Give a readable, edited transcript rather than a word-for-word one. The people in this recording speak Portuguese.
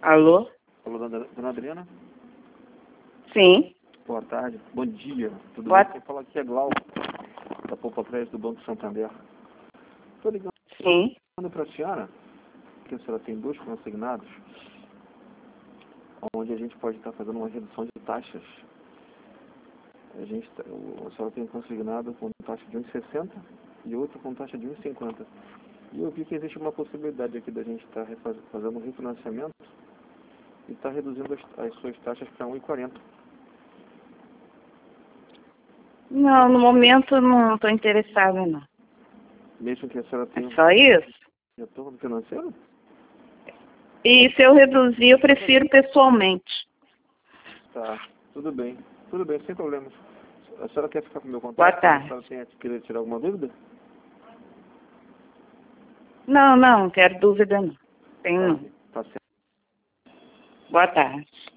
Alô? Alô, dona Adriana? Sim. Boa tarde. Bom dia. Tudo Boa... bem? Quem fala aqui é Glauco, da Poupa Crédito do Banco Santander. Estou ligando Sim. para a senhora, que a senhora tem 2 consignados, onde a gente pode estar fazendo uma redução de taxas. A senhora tem um consignado com taxa de 1,60 e outro com taxa de 1,50. E eu vi que existe uma possibilidade aqui da gente estar fazendo um refinanciamento e estar reduzindo as suas taxas para 1,40. Não, no momento não estou interessada, não. Mesmo que a senhora tenha Só isso? retorno financeiro? E se eu reduzir, eu prefiro pessoalmente. Tá, tudo bem, sem problemas. A senhora quer ficar com o meu contato? Boa tarde. A senhora querer tirar alguma dúvida? Não quero dúvida, não. Tenho não. Tá certo. Boa tarde.